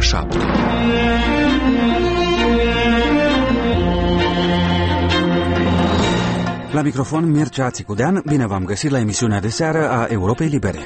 7. La microfon Mircea Țicudean, bine v-am găsit la emisiunea de seară a Europei Libere.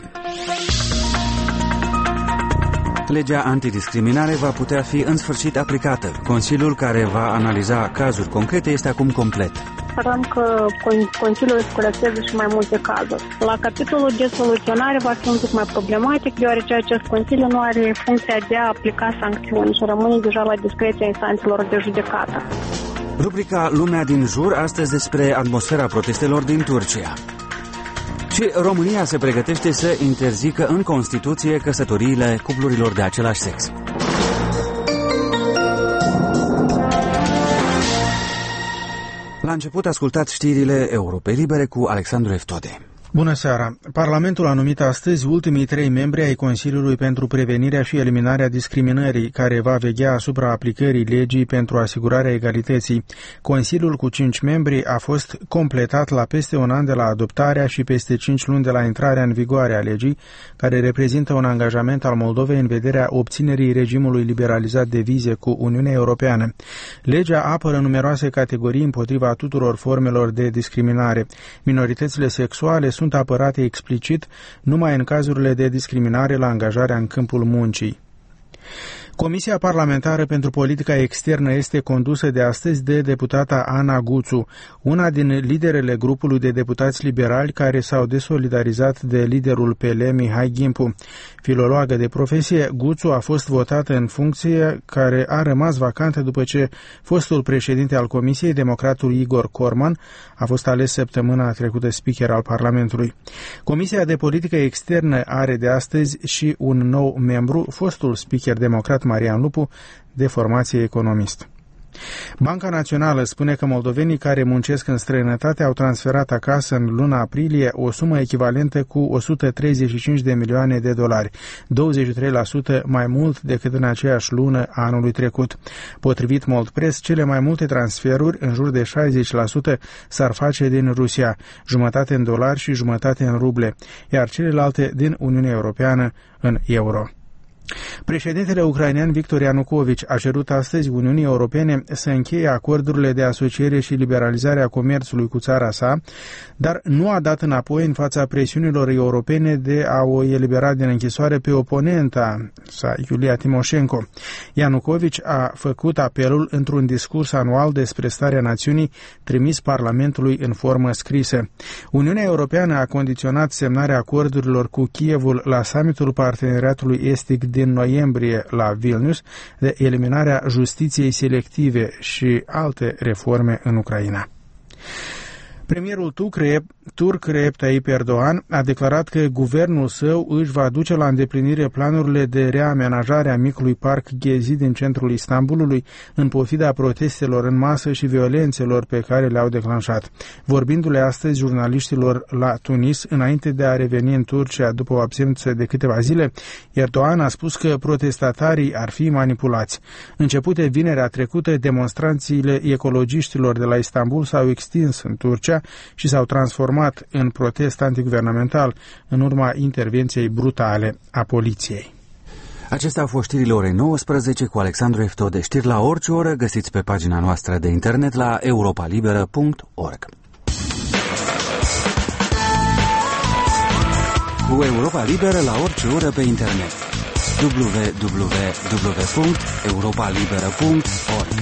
Legea antidiscriminare va putea fi în sfârșit aplicată. Consiliul care va analiza cazuri concrete este acum complet. Sperăm că Consiliul să colecteze și mai multe cazuri. La capitolul de soluționare va fi un pic mai problematic, deoarece acest Consiliu nu are funcția de a aplica sancțiuni și rămâne deja la discreția instanțelor de judecată. Rubrica Lumea din jur, astăzi despre atmosfera protestelor din Turcia. Și România se pregătește să interzică în Constituție căsătoriile cuplurilor de același sex. La început ascultați știrile Europei Libere cu Alexandru Eftode. Bună seara! Parlamentul a numit astăzi ultimii 3 membri ai Consiliului pentru prevenirea și eliminarea discriminării, care va veghea asupra aplicării legii pentru asigurarea egalității. Consiliul cu 5 membri a fost completat la peste un an de la adoptarea și peste 5 luni de la intrarea în vigoare a legii, care reprezintă un angajament al Moldovei în vederea obținerii regimului liberalizat de vize cu Uniunea Europeană. Legea apără numeroase categorii împotriva tuturor formelor de discriminare. Minoritățile sexuale sunt apărate explicit numai în cazurile de discriminare la angajarea în câmpul muncii. Comisia Parlamentară pentru Politica Externă este condusă de astăzi de deputata Ana Guțu, una din liderele grupului de deputați liberali care s-au desolidarizat de liderul PL Mihai Gimpu. Filologă de profesie, Guțu a fost votată în funcție care a rămas vacantă după ce fostul președinte al Comisiei, democratul Igor Corman, a fost ales săptămâna trecută speaker al Parlamentului. Comisia de Politică Externă are de astăzi și un nou membru, fostul speaker democrat Marian Lupu, de formație economist. Banca Națională spune că moldovenii care muncesc în străinătate au transferat acasă în luna aprilie o sumă echivalentă cu 135 de milioane de dolari, 23% mai mult decât în aceeași lună a anului trecut. Potrivit Moldpress, cele mai multe transferuri, în jur de 60%, s-ar face din Rusia, jumătate în dolari și jumătate în ruble, iar celelalte din Uniunea Europeană în euro. Președintele ucrainean Victor Ianukovici a cerut astăzi Uniunii Europene să încheie acordurile de asociere și liberalizare a comerțului cu țara sa, dar nu a dat înapoi în fața presiunilor europene de a o elibera din închisoare pe oponenta sa, Iulia Timoșenko. Ianukovici a făcut apelul într-un discurs anual despre starea națiunii trimis Parlamentului în formă scrisă. Uniunea Europeană a condiționat semnarea acordurilor cu Kievul la summitul Parteneriatului Estic din noiembrie la Vilnius de eliminarea justiției selective și alte reforme în Ucraina. Premierul turc Recep Tayyip Erdogan a declarat că guvernul său își va duce la îndeplinire planurile de reamenajare a micului parc Gezi din centrul Istanbulului, în pofida protestelor în masă și violențelor pe care le-au declanșat. Vorbindu-le astăzi jurnaliștilor la Tunis, înainte de a reveni în Turcia după o absență de câteva zile, Erdogan a spus că protestatarii ar fi manipulați. Începute vinerea trecută, demonstrațiile ecologiștilor de la Istanbul s-au extins în Turcia și s-au transformat în protest antiguvernamental în urma intervenției brutale a poliției. Acestea au fost știrile orei 19 cu Alexandru Eftode. Știri la orice oră găsiți pe pagina noastră de internet la europalibera.org. Cu Europa Liberă la orice oră pe internet. www.europalibera.org.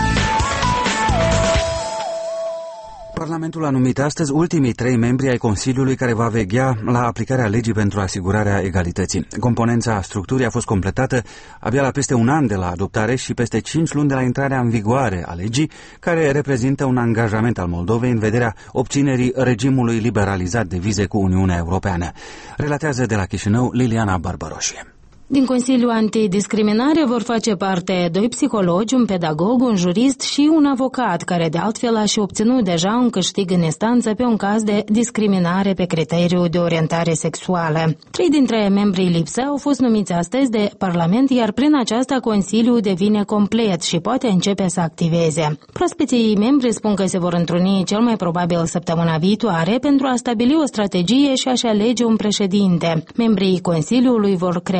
Parlamentul a numit astăzi ultimii 3 membri ai Consiliului care va veghea la aplicarea legii pentru asigurarea egalității. Componența structurii a fost completată abia la peste un an de la adoptare și peste 5 luni de la intrarea în vigoare a legii, care reprezintă un angajament al Moldovei în vederea obținerii regimului liberalizat de vize cu Uniunea Europeană. Relatează de la Chișinău Liliana Barbaroșie. Din Consiliul Antidiscriminare vor face parte 2 psihologi, un pedagog, un jurist și un avocat, care de altfel a și obținut deja un câștig în instanță pe un caz de discriminare pe criteriu de orientare sexuală. 3 dintre membrii lipsă au fost numiți astăzi de Parlament, iar prin aceasta Consiliul devine complet și poate începe să activeze. Proaspeții membri spun că se vor întruni cel mai probabil săptămâna viitoare pentru a stabili o strategie și a-și alege un președinte. Membrii Consiliului vor crea și o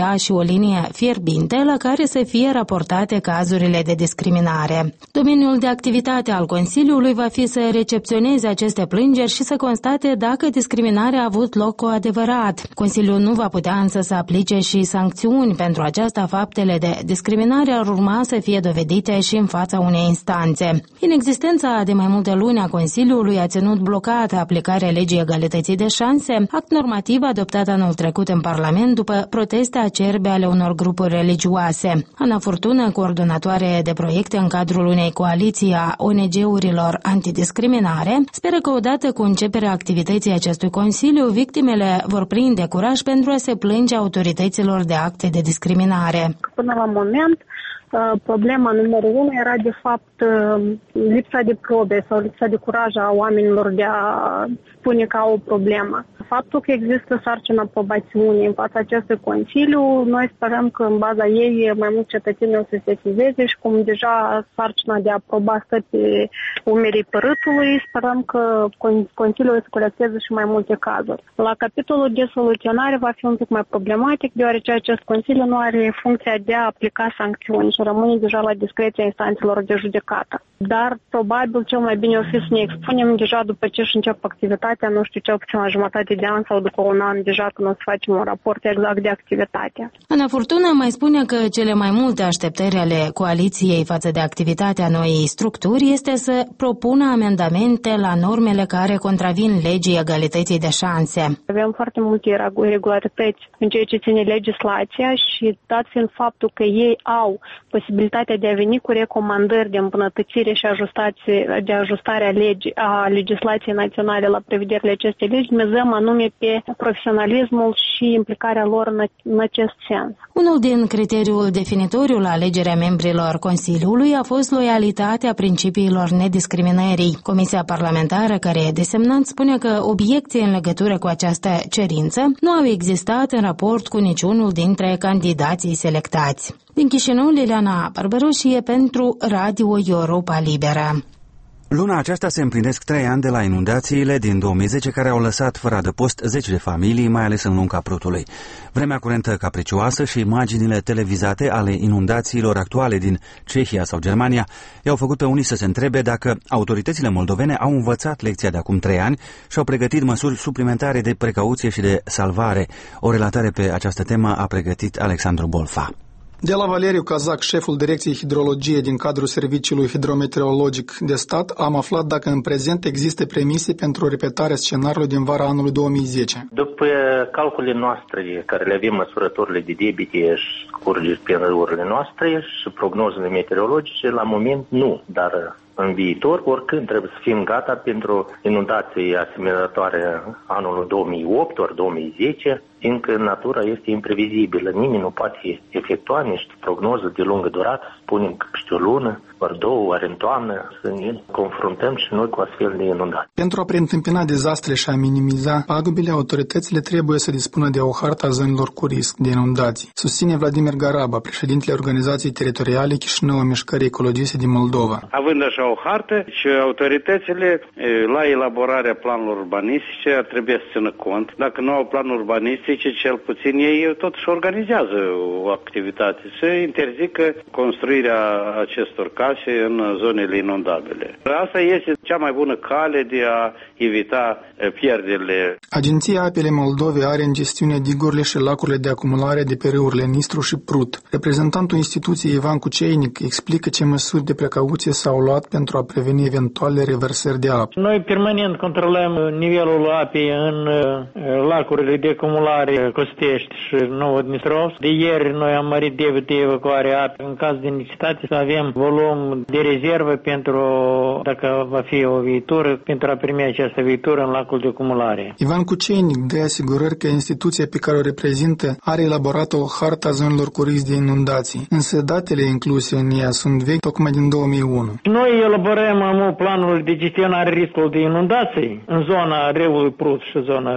linie fierbinte la care să fie raportate cazurile de discriminare. Domeniul de activitate al Consiliului va fi să recepționeze aceste plângeri și să constate dacă discriminarea a avut loc cu adevărat. Consiliul nu va putea însă să aplice și sancțiuni. Pentru aceasta, faptele de discriminare ar urma să fie dovedite și în fața unei instanțe. Inexistența de mai multe luni a Consiliului a ținut blocată aplicarea legii egalității de șanse, act normativ adoptat anul trecut în Parlament după proteste acerbe ale unor grupuri religioase. Ana Furtună, coordonatoare de proiecte în cadrul unei coaliții a ONG-urilor antidiscriminare, speră că odată cu începerea activității acestui Consiliu, victimele vor prinde curaj pentru a se plânge autorităților de acte de discriminare. Până la moment, problema numărul 1 era de fapt lipsa de probe sau lipsa de curaj a oamenilor de a spune că au o problemă. Faptul că există sarcina probațiunii în fața acestui Consiliu, noi sperăm că în baza ei mai mulți cetățeni o să se sesizeze și cum deja sarcina de a proba stă pe umerii părâtului, sperăm că Consiliul să colecteze și mai multe cazuri. La capitolul de soluționare va fi un pic mai problematic, deoarece acest Consiliu nu are funcția de a aplica sancțiuni și rămâne deja la discreția instanțelor de judecată. Dar probabil cel mai bine o fi să ne expunem deja după ce își încep activitatea, nu știu, cel puțin la jumătate de an sau după un an deja când o să facem un raport exact de activitate. Ana Furtună mai spune că cele mai multe așteptări ale coaliției față de activitatea noii structuri este să propună amendamente la normele care contravin legii egalității de șanse. Avem foarte multe irregularități în ceea ce ține legislația și dat fiind faptul că ei au posibilitatea de a veni cu recomandări de îmbunătățire și de ajustare a legislației naționale la prevederile acestei legi, mizăm anume pe profesionalismul și implicarea lor în acest sens. Unul din criteriul definitoriu la alegerea membrilor Consiliului a fost loialitatea principiilor nediscriminării. Comisia parlamentară care e desemnat spune că obiecții în legătură cu această cerință nu au existat în raport cu niciunul dintre candidații selectați. Din Chișinău, Liliana Barbaroșie pentru Radio Europa Liberă. Luna aceasta se împlinesc 3 ani de la inundațiile din 2010 care au lăsat fără adăpost 10 de familii, mai ales în lunga Prutului. Vremea curentă capricioasă și imaginile televizate ale inundațiilor actuale din Cehia sau Germania i-au făcut pe unii să se întrebe dacă autoritățile moldovene au învățat lecția de acum 3 ani și au pregătit măsuri suplimentare de precauție și de salvare. O relatare pe această temă a pregătit Alexandru Bolfa. De la Valeriu Cazac, șeful Direcției Hidrologie din cadrul Serviciului Hidrometeorologic de Stat, am aflat dacă în prezent există premise pentru repetarea scenariului din vara anului 2010. După calculele noastre, care le avem măsurătorile de debite și scurgeri prin râurile noastre și prognozele meteorologice, la moment nu, dar în viitor, oricând trebuie să fim gata pentru inundații asemănătoare anului 2008 ori 2010, fiindcă natura este imprevizibilă. Nimeni nu poate efectua niște prognoze de lungă durată, spunem că peste o lună, ori două, ori în toamnă, să ne confruntăm și noi cu astfel de inundații. Pentru a preîntâmpina dezastre și a minimiza pagubele, autoritățile trebuie să dispună de o hartă a zonelor cu risc de inundații. Susține Vladimir Garaba, președintele Organizației Teritoriale Chișinău a Mișcării Ecologiste din Moldova. Având așa o hartă și autoritățile la elaborarea planurilor urbanistice ar trebui să țină cont. Dacă nu au planuri urbanistice, cel puțin ei totuși organizează o activitate, să interzică construirea acestor case în zonele inundabile. Asta este cea mai bună cale de a evita pierderile. Agenția Apele Moldovei are în gestiune digurile și lacurile de acumulare de pe râurile Nistru și Prut. Reprezentantul instituției Ivan Cuceinic explică ce măsuri de precauție s-au luat pentru a preveni eventuale reversări de apă. Noi permanent controlăm nivelul apei în lacurile de acumulare Costești și Novodnistrovsk. De ieri noi am mărit debit de evacuare a apei. În caz de necesitate să avem volum de rezervă pentru, dacă va fi o viitură, pentru a primi această viitură în lacul de acumulare. Ivan Cuceinic dă asigurări că instituția pe care o reprezintă are elaborat o hartă a zonelor cu risc de inundații, însă datele incluse în ea sunt vechi tocmai din 2001. Noi elaborăm planul de gestionare riscului de inundații în zona râului Prut și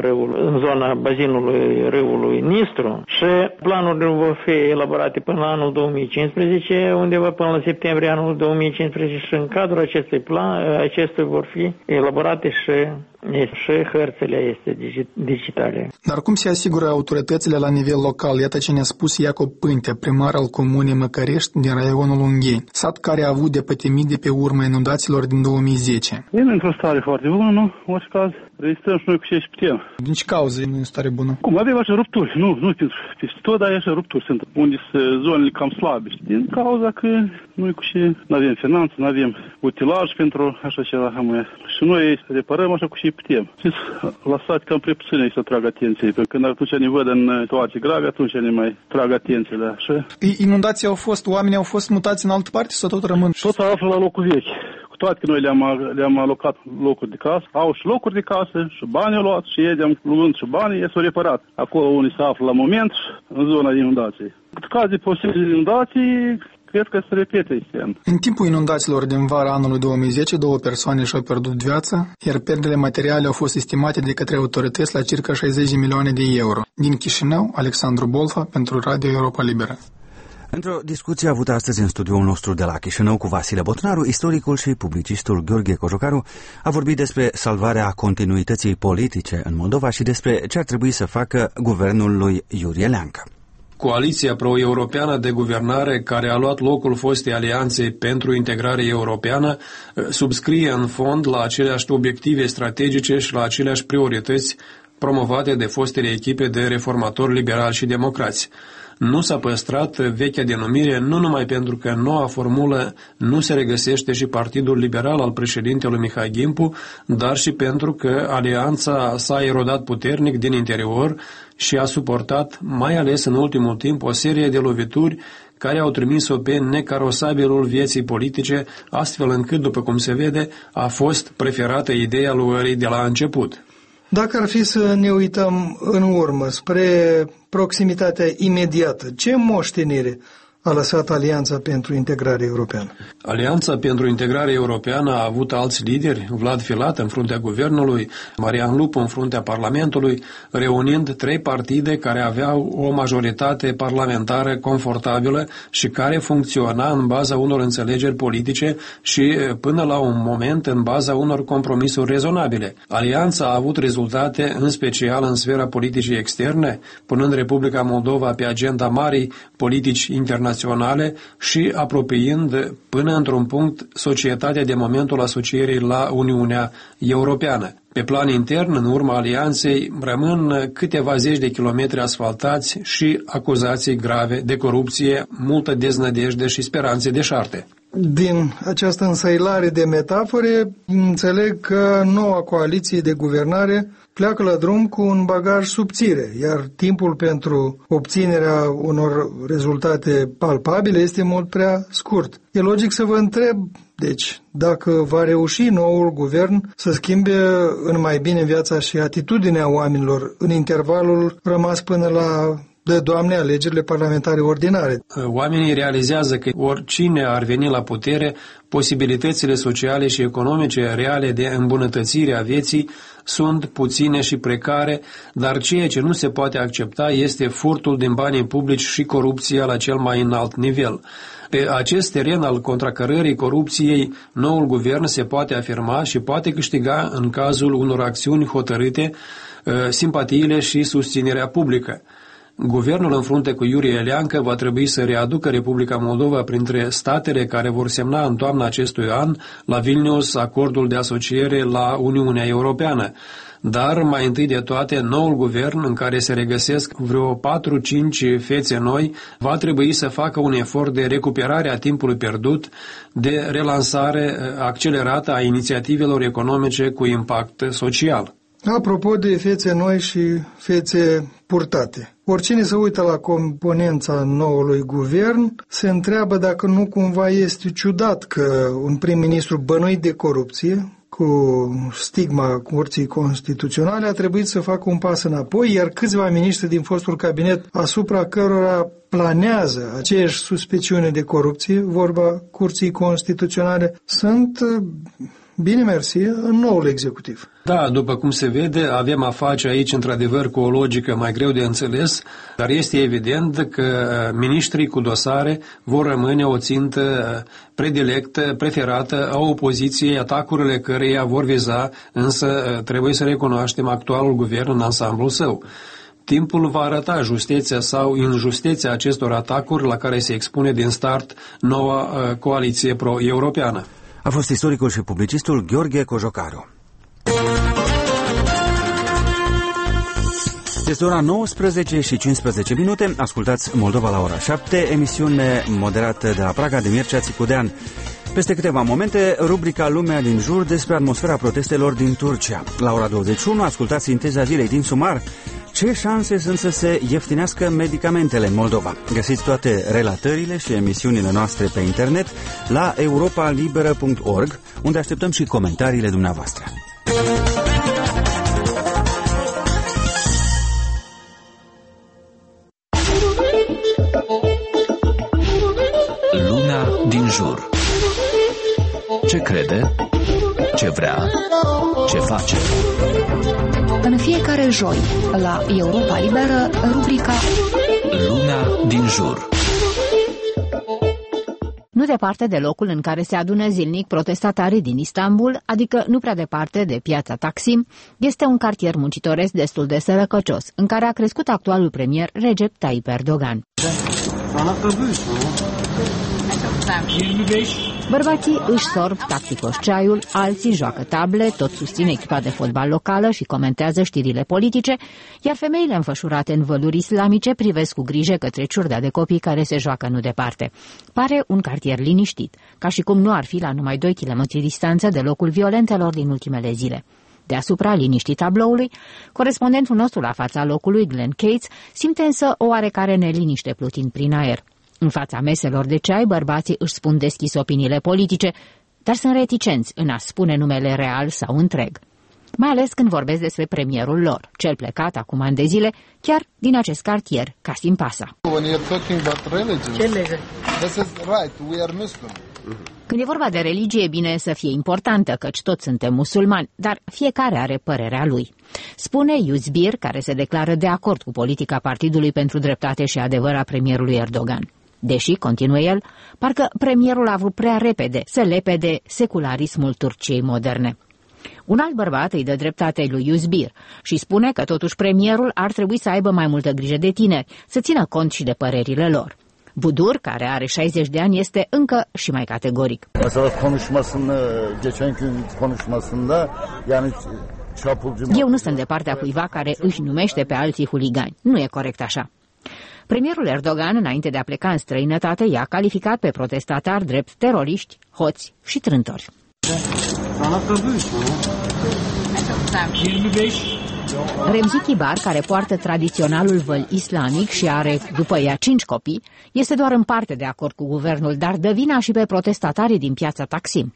în zona bazinului râului Nistru și planurile vor fi elaborate până la anul 2015, undeva până la septembrie anul 2015 și în cadrul acestui plan, acestea vor fi elaborate și și hărțile este digitale. Dar cum se asigură autoritățile la nivel local? Iată ce ne-a spus Iacob Pântea, primar al comunei Măcărești din raionul Ungheni, sat care a avut de pătimit de pe urma inundațiilor din 2010. E într-o stare foarte bună, nu? În orice caz, rezistăm și noi cu ce putem. Din ce cauză nu e în stare bună? Cum? Avem așa rupturi. Nu peste tot, dar așa rupturi sunt. Unde sunt zonele cam slabe. Din cauza că noi cu ce nu avem finanțe, nu avem utilaj pentru așa ceva. Și noi reparăm așa cu ce putem. Lăsați cam prea puține să trag atenție. Pentru că atunci ne văd în situații grave, atunci ne mai trag atenție. Da? Inundații au fost, oamenii au fost mutați în altă parte sau tot rămân? Tot află la locul vechi. Cu toate că noi le-am alocat locuri de casă, au și locuri de casă și bani au luat și ei luând și banii, ei s-au reparat. Acolo unde se află la moment, în zona inundației. În caz de posibile inundații, cred că se repete istean. În timpul inundațiilor din vara anului 2010, 2 persoane și-au pierdut viața, iar pierderile materiale au fost estimate de către autorități la circa 60 de milioane de euro. Din Chișinău, Alexandru Bolfa, pentru Radio Europa Liberă. Într-o discuție avută astăzi în studioul nostru de la Chișinău cu Vasile Botnaru, istoricul și publicistul Gheorghe Cojocaru a vorbit despre salvarea continuității politice în Moldova și despre ce ar trebui să facă guvernul lui Iurie Leancă. Coaliția pro-europeană de guvernare, care a luat locul fostei alianțe pentru integrare europeană, subscrie în fond la aceleași obiective strategice și la aceleași priorități promovate de fostele echipe de reformatori liberali și democrați. Nu s-a păstrat vechea denumire nu numai pentru că noua formulă nu se regăsește și Partidul Liberal al președintelui Mihai Gimpu, dar și pentru că alianța s-a erodat puternic din interior și a suportat, mai ales în ultimul timp, o serie de lovituri care au trimis-o pe necarosabilul vieții politice, astfel încât, după cum se vede, a fost preferată ideea luării de la început. Dacă ar fi să ne uităm în urmă spre proximitatea imediată, ce moștenire a lăsat Alianța pentru Integrare Europeană? Alianța pentru Integrare Europeană a avut alți lideri, Vlad Filat în fruntea guvernului, Marian Lupu în fruntea Parlamentului, reunind 3 partide care aveau o majoritate parlamentară confortabilă și care funcționa în baza unor înțelegeri politice și, până la un moment, în baza unor compromisuri rezonabile. Alianța a avut rezultate, în special în sfera politicii externe, punând Republica Moldova pe agenda marii politici internaționale și apropiind până într-un punct societatea de momentul asocierii la Uniunea Europeană. Pe plan intern, în urma alianței, rămân câteva zeci de kilometri asfaltați și acuzații grave de corupție, multă deznădejde și speranțe deșarte. Din această însăilare de metafore, înțeleg că noua coaliție de guvernare pleacă la drum cu un bagaj subțire, iar timpul pentru obținerea unor rezultate palpabile este mult prea scurt. E logic să vă întreb, deci, dacă va reuși noul guvern să schimbe în mai bine viața și atitudinea oamenilor în intervalul rămas până la de Doamne alegerile parlamentare ordinare. Oamenii realizează că oricine ar veni la putere, posibilitățile sociale și economice reale de îmbunătățire a vieții sunt puține și precare, dar ceea ce nu se poate accepta este furtul din banii publici și corupția la cel mai înalt nivel. Pe acest teren al contracărării corupției, noul guvern se poate afirma și poate câștiga în cazul unor acțiuni hotărâte, simpatiile și susținerea publică. Guvernul în frunte cu Iurie Leancă va trebui să readucă Republica Moldova printre statele care vor semna în toamna acestui an la Vilnius acordul de asociere la Uniunea Europeană. Dar, mai întâi de toate, noul guvern, în care se regăsesc vreo 4-5 fețe noi, va trebui să facă un efort de recuperare a timpului pierdut, de relansare accelerată a inițiativelor economice cu impact social. Apropo de fețe noi și fețe purtate, oricine se uită la componența noului guvern se întreabă dacă nu cumva este ciudat că un prim-ministru bănuit de corupție, cu stigma Curții Constituționale, a trebuit să facă un pas înapoi, iar câțiva miniștri din fostul cabinet asupra cărora planează aceeași suspiciune de corupție, vorba Curții Constituționale, sunt bine mersi, în noul executiv. Da, după cum se vede, avem a face aici, într-adevăr, cu o logică mai greu de înțeles, dar este evident că miniștrii cu dosare vor rămâne o țintă predilectă, preferată a opoziției, atacurile căreia vor viza, însă trebuie să recunoaștem actualul guvern în ansamblul său. Timpul va arăta justeția sau injusteția acestor atacuri la care se expune din start noua coaliție pro-europeană. A fost istoricul și publicistul Gheorghe Cojocaru. Este ora 19:15. Ascultați Moldova la ora 7, emisiune moderată de la Praga de Mircea Țicudean. Peste câteva momente, rubrica Lumea din jur despre atmosfera protestelor din Turcia. La ora 21, ascultați sinteza zilei din sumar. Ce șanse sunt să se ieftinească medicamentele în Moldova? Găsiți toate relatările și emisiunile noastre pe internet la europalibera.org, unde așteptăm și comentariile dumneavoastră. Lumea din jur. Ce crede? Ce vrea? Ce face? În fiecare joi, la Europa Liberă, rubrica Lumea din jur. Nu departe de locul în care se adună zilnic protestatarii din Istanbul, adică nu prea departe de piața Taksim, este un cartier muncitoresc destul de sărăcăcios, în care a crescut actualul premier Recep Tayyip Erdogan. Bărbații își sorb tacticos ceaiul, alții joacă table, tot susțin echipa de fotbal locală și comentează știrile politice, iar femeile înfășurate în văluri islamice privesc cu grijă către ciurda de copii care se joacă nu departe. Pare un cartier liniștit, ca și cum nu ar fi la numai 2 km distanță de locul violențelor din ultimele zile. Deasupra liniștii tabloului, corespondentul nostru la fața locului, Glenn Cates, simte însă o oarecare neliniște plutind prin aer. În fața meselor de ceai, bărbații își spun deschis opiniile politice, dar sunt reticenți în a spune numele real sau întreg. Mai ales când vorbesc despre premierul lor, cel plecat acum ani de zile, chiar din acest cartier, Kasim Pasa. Când e vorba de religie, e bine să fie importantă, căci toți suntem musulmani, dar fiecare are părerea lui. Spune Yuzbir, care se declară de acord cu politica Partidului pentru Dreptate și Adevăr a premierului Erdogan. Deși, continuă el, parcă premierul a vrut prea repede să lepede secularismul Turciei moderne. Un alt bărbat îi dă dreptate lui Yuzbir și spune că totuși premierul ar trebui să aibă mai multă grijă de tineri, să țină cont și de părerile lor. Budur, care are 60 de ani, este încă și mai categoric. Eu nu sunt de partea cuiva care își numește pe alții huligani. Nu e corect așa. Premierul Erdogan, înainte de a pleca în străinătate, i-a calificat pe protestatari drept teroriști, hoți și trântori. Remzi Kibar, care poartă tradiționalul văl islamic și are după ea 5 copii, este doar în parte de acord cu guvernul, dar dă vina și pe protestatarii din piața Taksim.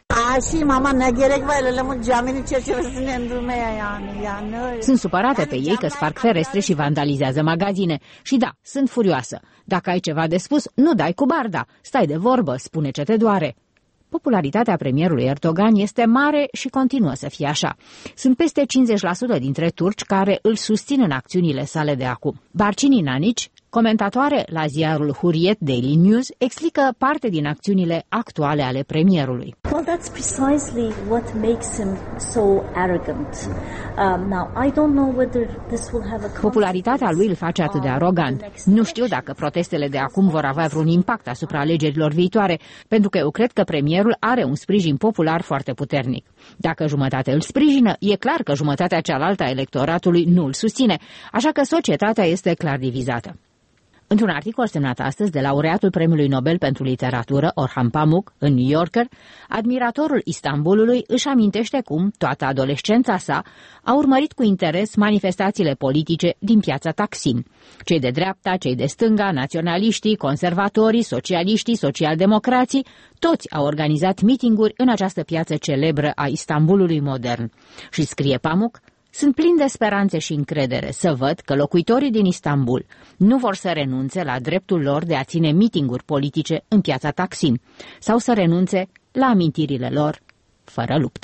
Sunt supărate pe ei că sparg ferestre și vandalizează magazine. Și da, sunt furioasă. Dacă ai ceva de spus, nu dai cu barda. Stai de vorbă, spune ce te doare. Popularitatea premierului Erdogan este mare și continuă să fie așa. Sunt peste 50% dintre turci care îl susțin în acțiunile sale de acum. Barcini Nanici, comentatoare la ziarul Hurriyet Daily News, explică parte din acțiunile actuale ale premierului. Well, that's precisely what makes him so arrogant. Now, I don't know whether this will have a... Popularitatea lui îl face atât de arogant. Nu știu dacă protestele de acum vor avea vreun impact asupra alegerilor viitoare, pentru că eu cred că premierul are un sprijin popular foarte puternic. Dacă jumătate îl sprijină, e clar că jumătatea cealaltă a electoratului nu îl susține, așa că societatea este clar divizată. Într-un articol semnat astăzi de laureatul Premiului Nobel pentru Literatură, Orhan Pamuk, în New Yorker, admiratorul Istanbulului își amintește cum, toată adolescența sa, a urmărit cu interes manifestațiile politice din piața Taksim. Cei de dreapta, cei de stânga, naționaliștii, conservatorii, socialiștii, socialdemocrații, toți au organizat mitinguri în această piață celebră a Istanbulului modern. Și scrie Pamuk, sunt plin de speranțe și încredere să văd că locuitorii din Istanbul nu vor să renunțe la dreptul lor de a ține mitinguri politice în piața Taksim sau să renunțe la amintirile lor fără luptă.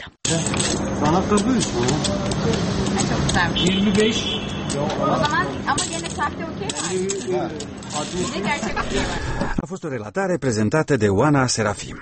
A fost o relatare prezentată de Oana Serafim.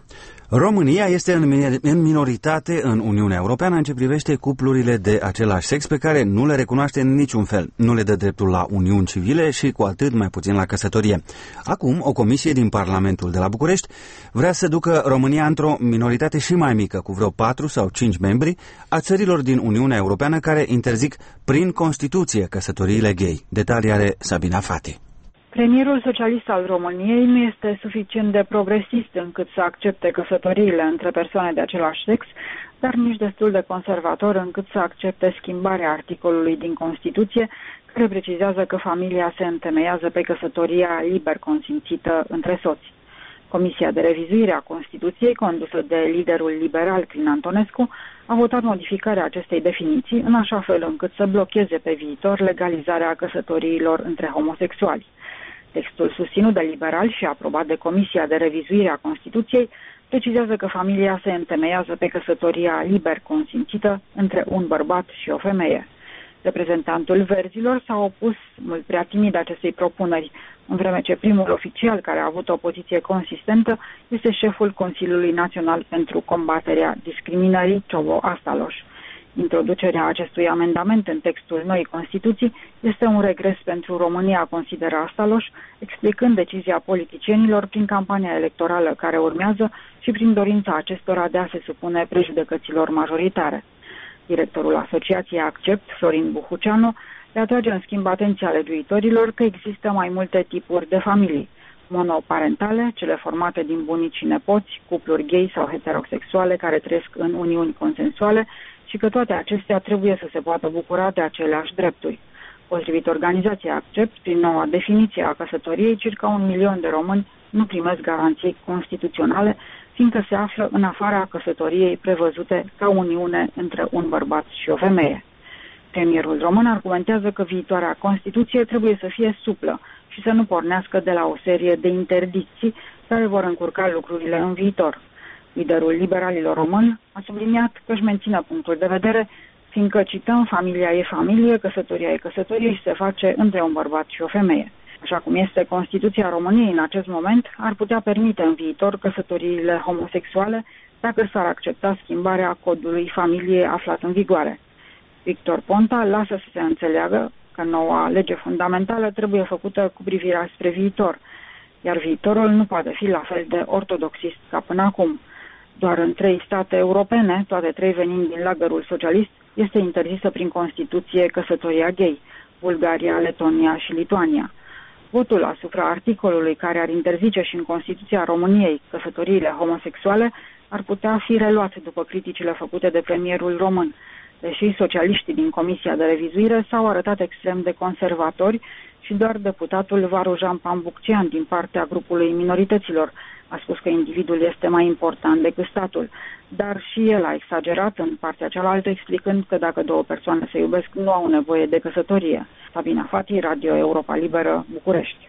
România este în minoritate în Uniunea Europeană în ce privește cuplurile de același sex pe care nu le recunoaște în niciun fel. Nu le dă dreptul la uniuni civile și cu atât mai puțin la căsătorie. Acum, o comisie din Parlamentul de la București vrea să ducă România într-o minoritate și mai mică, cu vreo 4 sau 5 membri, a țărilor din Uniunea Europeană care interzic prin Constituție căsătoriile gay. Detalii are Sabina Fati. Premierul socialist al României nu este suficient de progresist încât să accepte căsătoriile între persoane de același sex, dar nici destul de conservator încât să accepte schimbarea articolului din Constituție care precizează că familia se întemeiază pe căsătoria liber consimțită între soți. Comisia de revizuire a Constituției, condusă de liderul liberal Crin Antonescu, a votat modificarea acestei definiții în așa fel încât să blocheze pe viitor legalizarea căsătoriilor între homosexuali. Textul susținut de liberali și aprobat de Comisia de revizuire a Constituției precizează că familia se întemeiază pe căsătoria liber consimțită între un bărbat și o femeie. Reprezentantul Verzilor s-a opus mult prea timid acestei propuneri, în vreme ce primul oficial care a avut o poziție consistentă este șeful Consiliului Național pentru Combaterea Discriminării, Ciobo Astaloș. Introducerea acestui amendament în textul noii Constituții este un regres pentru România, consideră Astaloș, explicând decizia politicienilor prin campania electorală care urmează și prin dorința acestora de a se supune prejudecăților majoritare. Directorul Asociației Accept, Florin Buhuceanu, le atrage în schimb atenția legiuitorilor că există mai multe tipuri de familii: monoparentale, cele formate din bunici și nepoți, cupluri gay sau heterosexuale care trăiesc în uniuni consensuale, și că toate acestea trebuie să se poată bucura de aceleași drepturi. Potrivit organizației Accept, prin noua definiție a căsătoriei, circa 1 milion de români nu primesc garanții constituționale, fiindcă se află în afara căsătoriei prevăzute ca uniune între un bărbat și o femeie. Premierul român argumentează că viitoarea Constituție trebuie să fie suplă și să nu pornească de la o serie de interdicții care vor încurca lucrurile în viitor. Liderul liberalilor români a subliniat că își menține punctul de vedere, fiindcă, cităm, familia e familie, căsătoria e căsătorie și se face între un bărbat și o femeie. Așa cum este Constituția României în acest moment, ar putea permite în viitor căsătoriile homosexuale dacă s-ar accepta schimbarea codului familiei aflat în vigoare. Victor Ponta lasă să se înțeleagă că noua lege fundamentală trebuie făcută cu privirea spre viitor, iar viitorul nu poate fi la fel de ortodoxist ca până acum. Doar în 3 state europene, toate 3 venind din lagărul socialist, este interzisă prin Constituție căsătoria gay: Bulgaria, Letonia și Lituania. Votul asupra articolului care ar interzice și în Constituția României căsătoriile homosexuale ar putea fi reluat după criticile făcute de premierul român, deși socialiștii din Comisia de Revizuire s-au arătat extrem de conservatori și doar deputatul Varujan Pambuccean din partea grupului minorităților a spus că individul este mai important decât statul, dar și el a exagerat în partea cealaltă, explicând că dacă 2 persoane se iubesc, nu au nevoie de căsătorie. Sabina Fati, Radio Europa Liberă, București.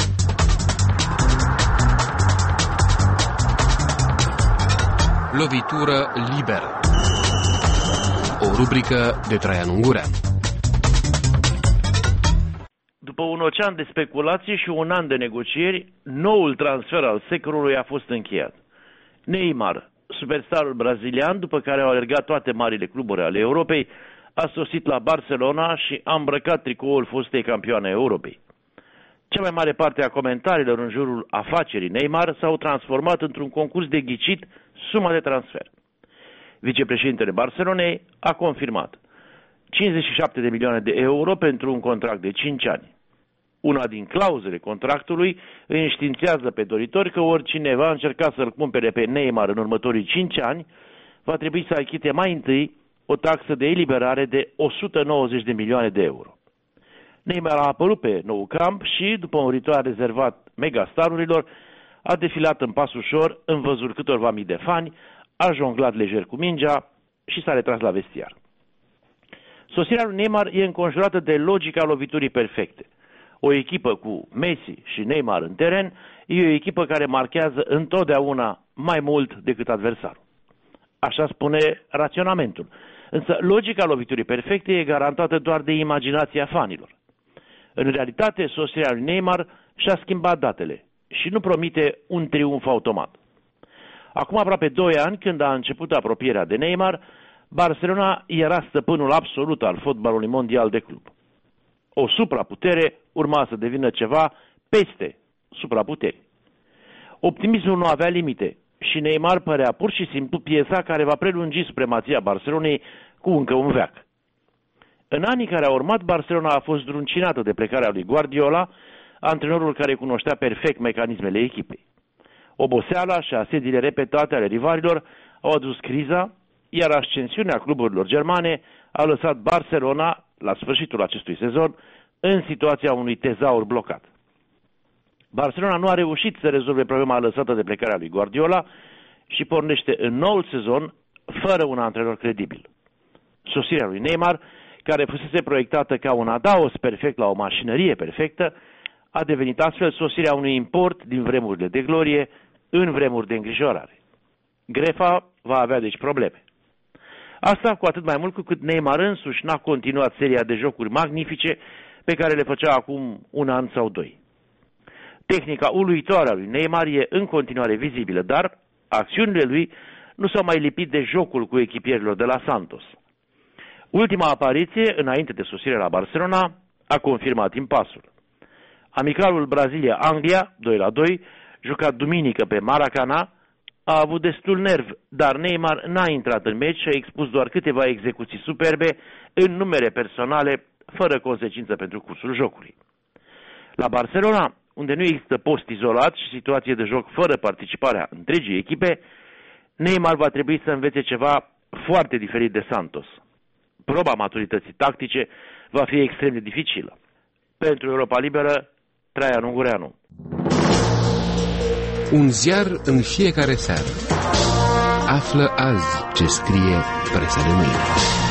Lovitură liberă. O rubrică de Traian Ungurean. După un ocean de speculații și un an de negocieri, noul transfer al secolului a fost încheiat. Neymar, superstarul brazilian, după care au alergat toate marile cluburi ale Europei, a sosit la Barcelona și a îmbrăcat tricoul fostei campioane Europei. Cea mai mare parte a comentariilor în jurul afacerii Neymar s-au transformat într-un concurs de ghicit suma de transfer. Vicepreședintele Barcelonei a confirmat 57 de milioane de euro pentru un contract de 5 ani. Una din clauzele contractului îi înștiințează pe doritori că oricine va încerca să-l cumpere pe Neymar în următorii 5 ani va trebui să achite mai întâi o taxă de eliberare de 190 de milioane de euro. Neymar a apărut pe Nou Camp și, după un ritual rezervat megastarurilor, a defilat în pas ușor, în văzul câtorva mii de fani, a jonglat lejer cu mingea și s-a retras la vestiar. Sosirea lui Neymar e înconjurată de logica loviturii perfecte. O echipă cu Messi și Neymar în teren e o echipă care marchează întotdeauna mai mult decât adversarul. Așa spune raționamentul. Însă logica loviturii perfecte e garantată doar de imaginația fanilor. În realitate, sosirea lui Neymar și-a schimbat datele și nu promite un triumf automat. Acum aproape 2 ani, când a început apropierea de Neymar, Barcelona era stăpânul absolut al fotbalului mondial de club. O supraputere urma să devină ceva peste supraputeri. Optimismul nu avea limite și Neymar părea pur și simplu piesa care va prelungi supremația Barcelonei cu încă un veac. În anii care au urmat, Barcelona a fost druncinată de plecarea lui Guardiola, antrenorul care cunoștea perfect mecanismele echipei. Oboseala și asediile repetate ale rivalilor au adus criza, iar ascensiunea cluburilor germane a lăsat Barcelona, la sfârșitul acestui sezon, în situația unui tezaur blocat. Barcelona nu a reușit să rezolve problema lăsată de plecarea lui Guardiola și pornește în noul sezon fără un antrenor credibil. Sosirea lui Neymar, care fusese proiectată ca un adaos perfect la o mașinărie perfectă, a devenit astfel sosirea unui import din vremurile de glorie în vremuri de îngrijorare. Grefa va avea deci probleme. Asta cu atât mai mult cu cât Neymar însuși n-a continuat seria de jocuri magnifice pe care le făcea acum 1 an sau 2. Tehnica uluitoare a lui Neymar e în continuare vizibilă, dar acțiunile lui nu s-au mai lipit de jocul cu echipierilor de la Santos. Ultima apariție, înainte de sosirea la Barcelona, a confirmat impasul. Amicalul Brazilia-Anglia, 2-2, jucat duminică pe Maracana, a avut destul nerv, dar Neymar n-a intrat în meci și a expus doar câteva execuții superbe în numere personale, fără consecință pentru cursul jocului. La Barcelona, unde nu există post izolat și situație de joc fără participarea întregii echipe, Neymar va trebui să învețe ceva foarte diferit de Santos. Proba maturității tactice va fi extrem de dificilă. Pentru Europa Liberă, Traian Ungureanu. Un ziar în fiecare seară. Află azi ce scrie presa de mâine.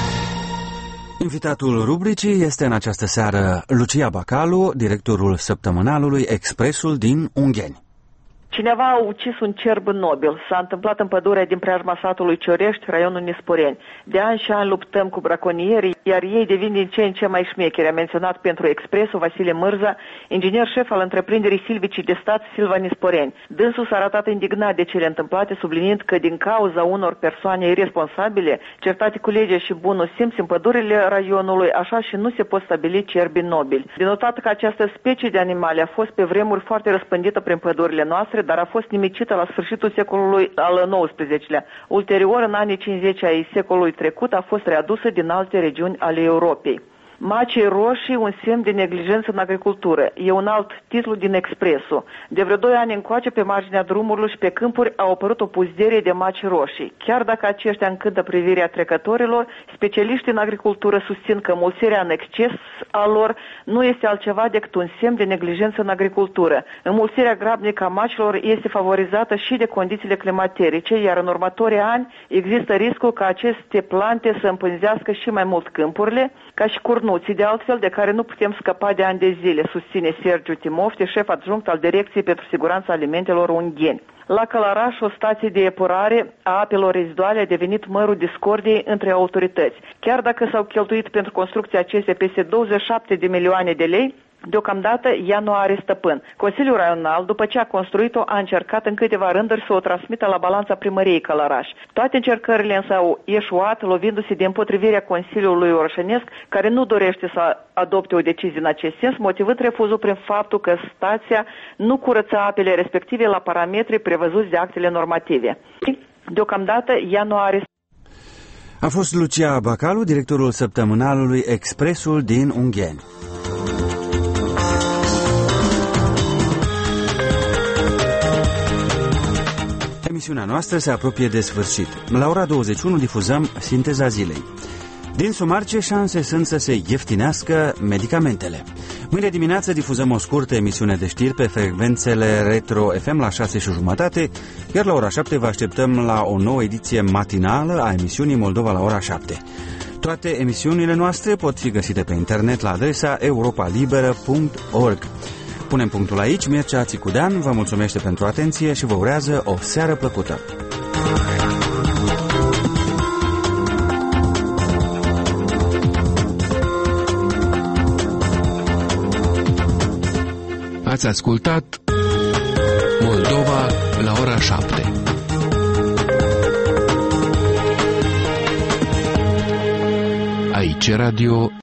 Invitatul rubricii este în această seară Lucia Bacalu, directorul săptămânalului Expresul din Ungheni. Cineva a ucis un cerb nobil. S-a întâmplat în pădurea din preajma satului Ciorești, raionul Nisporeni. De ani și ani luptăm cu braconierii, iar ei devin din ce în ce mai șmecheri. A menționat pentru Expresul Vasile Mârza, inginer șef al întreprinderii silvicii de stat Silva Nisporeni. Dânsul s-a arătat indignat de cele întâmplate, subliniind că din cauza unor persoane irresponsabile, certate cu legea și bunul simț în pădurile raionului, așa și nu se pot stabili cerbi nobili. Denotat că această specie de animale a fost pe vremuri foarte răspândită prin pădurile noastre, dar a fost nimicită la sfârșitul secolului al XIX-lea. Ulterior, în anii 50 ai secolului trecut, a fost readusă din alte regiuni ale Europei. Macii roșii, un semn de neglijență în agricultură. E un alt titlu din Expresul. De vreo 2 ani încoace, pe marginea drumurilor și pe câmpuri, au apărut o puzderie de maci roșii. Chiar dacă aceștia încântă privirea trecătorilor, specialiștii în agricultură susțin că mulțirea în exces a lor nu este altceva decât un semn de neglijență în agricultură. Înmulțirea grabnică a macilor este favorizată și de condițiile climaterice, iar în următorii ani există riscul ca aceste plante să împânzească și mai mult câmpurile, ca și curnuții, de altfel, de care nu putem scăpa de ani de zile, susține Sergiu Timofte, șef adjunct al Direcției pentru Siguranța Alimentelor Ungheni. La Călăraș, o stație de epurare a apelor reziduale a devenit mărul discordiei între autorități. Chiar dacă s-au cheltuit pentru construcția acestea peste 27 de milioane de lei, deocamdată ea nu are stăpân. Consiliul Raional, după ce a construit-o, a încercat în câteva rânduri să o transmită la balanța primăriei Călăraș. Toate încercările însă au eșuat, lovindu-se de împotrivirea Consiliului Orășănesc, care nu dorește să adopte o decizie în acest sens, motivând refuzul prin faptul că stația nu curăță apele respective la parametrii prevăzuți de actele normative. Deocamdată ea nu are. A fost Lucia Bacalu, directorul săptămânalului Expresul din Ungheni. Emisiunea noastră se apropie de sfârșit. La ora 21 difuzăm Sinteza zilei. Din sumar, ce șanse sunt să se ieftinească medicamentele? Mâine dimineață difuzăm o scurtă emisiune de știri pe frecvențele Retro FM la 6:30, iar la ora 7 vă așteptăm la o nouă ediție matinală a emisiunii Moldova la ora 7. Toate emisiunile noastre pot fi găsite pe internet la adresa europalibera.org. Punem punctul aici. Mircea Țicudean vă mulțumește pentru atenție și vă urează o seară plăcută. Ați ascultat Moldova la ora 7. Aici Radio